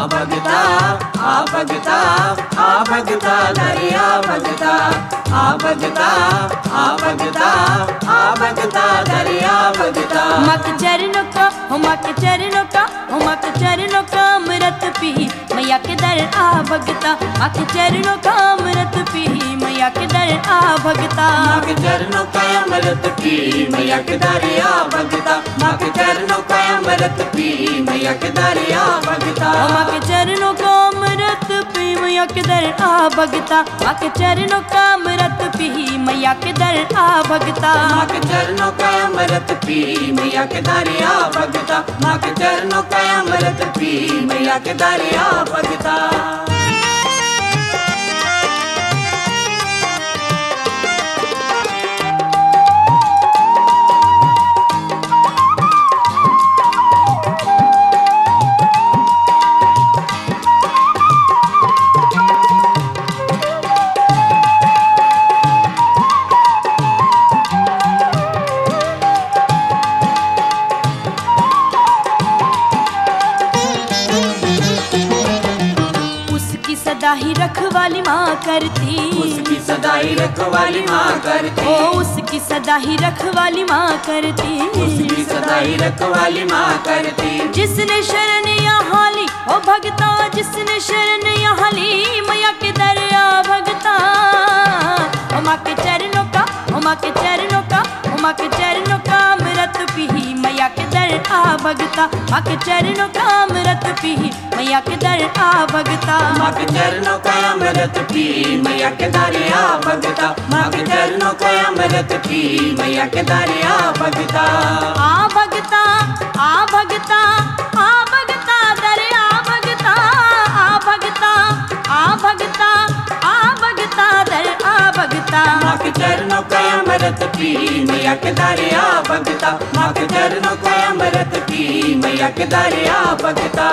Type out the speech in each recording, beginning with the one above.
भगता आ भगता आ भगता दरिया भगता आ भगता आ भगता आ भगता दरिया भगता। मक चरणों का हो मक चरणों का हो मक चरणों का अमृत पी मैया के दर आ भगता। मक चरणों का अमृत पी मैया के दर आ भगता। मक चरणों का अमृत पी मैया के दरिया भगता। मक चरणों का अमृत पी मैया के दरिया भगता। मक चरणों का अमृत पी मैया के दर आ भगता। मक चरणों का अमृत पी मैया के दर आ भगता। मक चरणों का अमृत पी मैया के दरिया भगता। मक चरणों का अमृत पी मैया के दरिया भगता। सदा ही रखवाली माँ करती उसकी सदा ही रखवाली माँ करती। ओ उसकी सदा ही रखवाली माँ करती उसकी सदा ही रखवाली माँ करती। जिसने शरण यहाँ ली ओ भगता जिसने शरण यहाँ ली मैया के दरिया भगता। ओ माँ के चरणों का ओ माँ के चरणों का ओ माँ के चरणों का अमृत पी मैया के दर आ भगता। माँ के चरणों का अमृत पी मैया के दर आ भगता। माँ के चरणों का अमृत पी मैया के दरिया भगता। माँ के चरणों का अमृत पी मैया के दरिया भगता। आ भगता आ भगता आ भगता दरिया भगता। आ भगता आ भगता आ भगता दर आ भगता। माँ के चरणों का अमृत पी मैया के दरिया भगता। माँ के चरणों का अमृत पी मैया के दरिया भगता।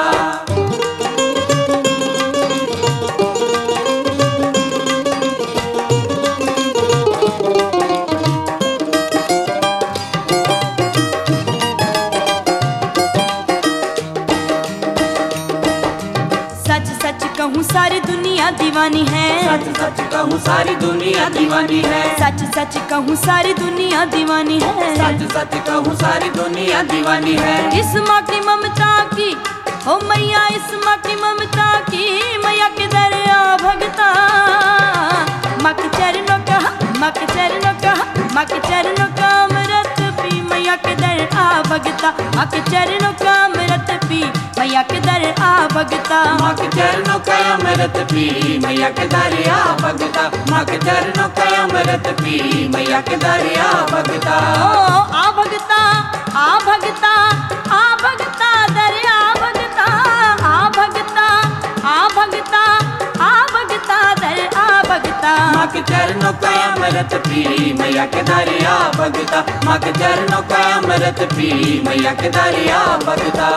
कहूँ सारी दुनिया दीवानी है। सच सच कहूँ सारी दुनिया दीवानी है। सच सच कहूँ सारी दुनिया दीवानी है। सच सच कहूँ सारी दुनिया दीवानी है। इस माँ की ममता की ओ मैया इस माँ की ममता की मैया के दरिया भगता। माँ के चरणों का माँ के चरणों का माँ के चरणों का अमृत पी मैया के दर आ भगता। माँ के चरणों का अमृत पी मैया के दर आ भगता। माँ के चरणों का अमृत पी मैया के दरिया भगता। माँ के चरणों का अमृत पी मैया के दरिया भगता। ओ आ भगता आ भगता आ भगता दरिया भगता। आ भगता आ भगता आ भगता दर आ भगता। माँ के चरणों का अमृत पी मैया के दरिया भगता। माँ के चरणों का अमृत पी मैया के दरिया भगता।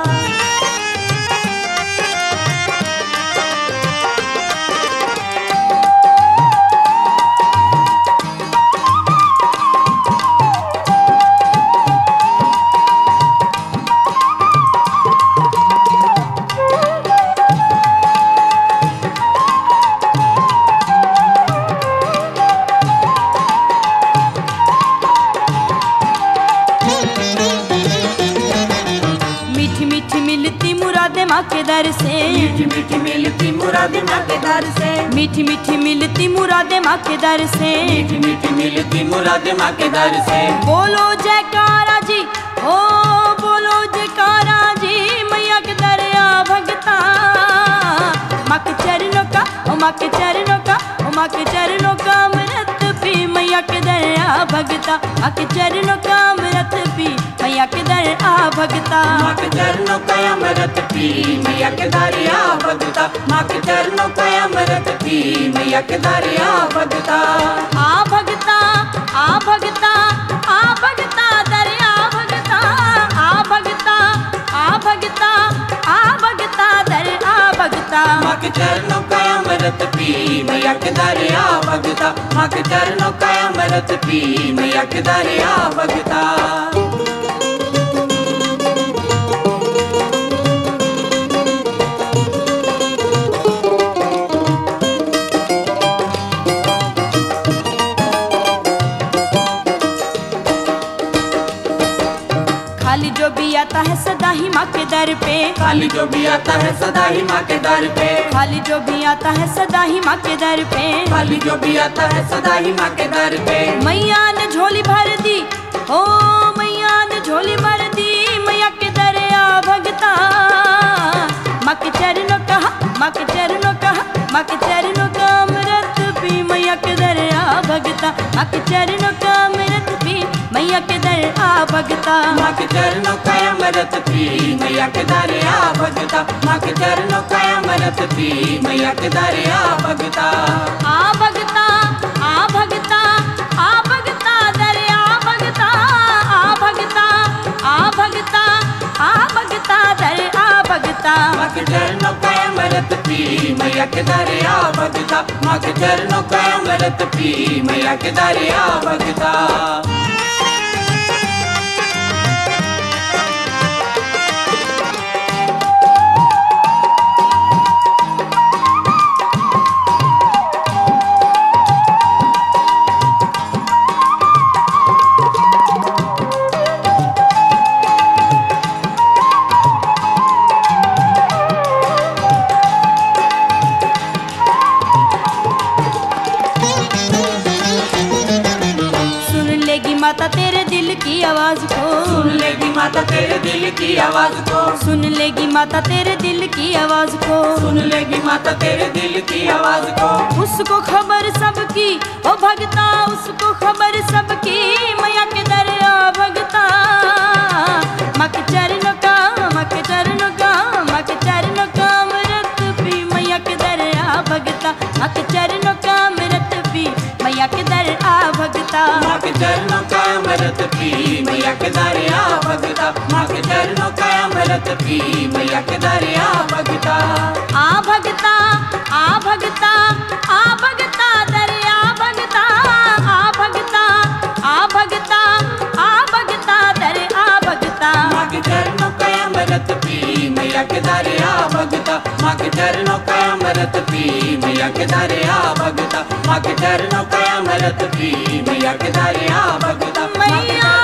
माँ के दर से मीठी मीठी मिलती मुरादे माँ के दर से। मीठी मीठी मिलती मुरादे माँ के दर से। मीठी मीठी मिलती मुरादे माँ के दर से। बोलो जयकारा जी हो बोलो जयकारा जी मैया के दरिया भगता। माँ के चरणों का ओ माँ के चरणों का ओ माँ के चरणों का अमृत पी मैया के दरिया भगता। माँ के चरणों का अमृत पी मैया के दर आ भगता। माँ के चरणों का अमृत पी मैया के दरिया भगता। माँ के चरणों का अमृत पी मैया के दरिया भगता। आ भगता आ भगता आ भगता दरिया भगता। आ भगता आ भगता आ भगता दर आ भगता। माँ के चरणों का अमृत पी मैया के दरिया भगता। माँ के चरणों का अमृत पी मैया के दरिया भगता। आता है सदा ही माँ के दर पे, खाली जो भी आता है सदा ही माँ के दर पे, खाली जो भी आता है सदा ही माँ के दर पे, खाली जो भी आता है सदा ही माँ के दर पे। मैया ने झोली भर दी, ओ मैया ने झोली भर दी, मैया के दर आ भगता। माँ के चरणों का, माँ के चरणों का, माँ के चरणों का अमृत पी, मैया के दर आ भगता। माँ के चरणों का अमृत पी, मैया के दर आ भगता। माँ के चरणों का अमृत पी, मैया के दर आ भगता। माँ के चरणों का अमृत पी, मैया के दर आ भगता। आ भगता, आ भगता, आ भगता दर आ भगता, आ भगता, आ भगता, आ भगता दर आ भगता। माँ के चरणों का अमृत पी, मैया के दर आ भगता। माँ के चरणों का अमृत पी, मैया के दर आ भगता। माता तेरे दिल की आवाज को, सुन लेगी माता तेरे दिल की आवाज को, सुन लेगी माता तेरे दिल की आवाज को, सुन लेगी माता तेरे दिल की आवाज को। उसको खबर सबकी ओ भगता, उसको खबर सबकी, मैया के दर आ भगता। माँ के चरणों का, माँ के चरणों का, माँ के चरणों का अमृत पी, मैया के दर आ भगता। माँ के चरणों का अमृत पी, मैया के दर आ भगता। माँ के चरणों का अमृत पी, मैया के दर आ भगता। माँ के चरणों का अमृत पी, मैया के दर आ भगता। आ भगता, आ भगता, आ भगता दर आ भगता, आ भगता, आ भगता, आ भगता दर आ भगता। माँ के चरणों का अमृत पी, मैया के दर आ भगता। माँ के चरणों का अमृत पी, मैया के दर आ भगता। माँ के चरणों का अमृत पी, मैया के दर आ भगता। मैया